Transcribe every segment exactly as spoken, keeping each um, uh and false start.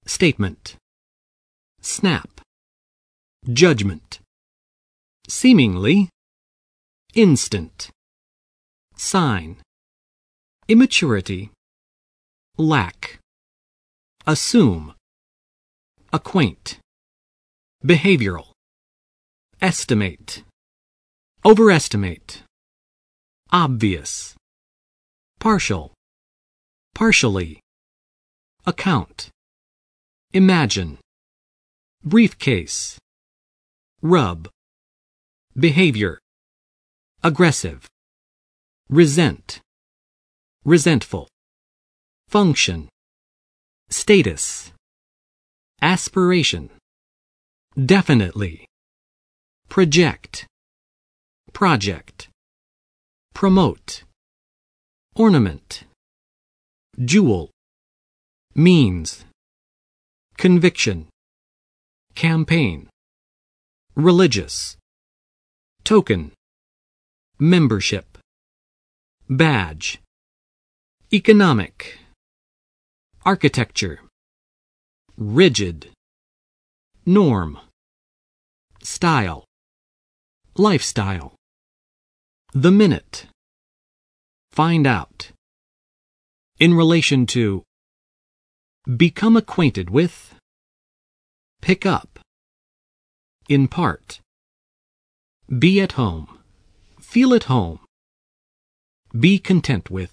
statement, snap, judgment, seemingly, instant, sign, immaturity, lack, assume, acquaint, behavioral, estimate, overestimate, obvious, partial, partially, account, imagine, briefcase, rub, behavior, aggressive, resent, resentful, function, status, aspiration, definitely, project, project, promote, ornament, jewel, means, conviction, campaign, religious, token, membership, badge, economic, architecture, rigid, norm, style, lifestyle, the minute, find out, in relation to, become acquainted with, pick up, in part, be at home, feel at home, be content with,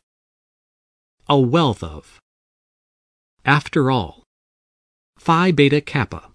a wealth of, after all, Phi Beta Kappa.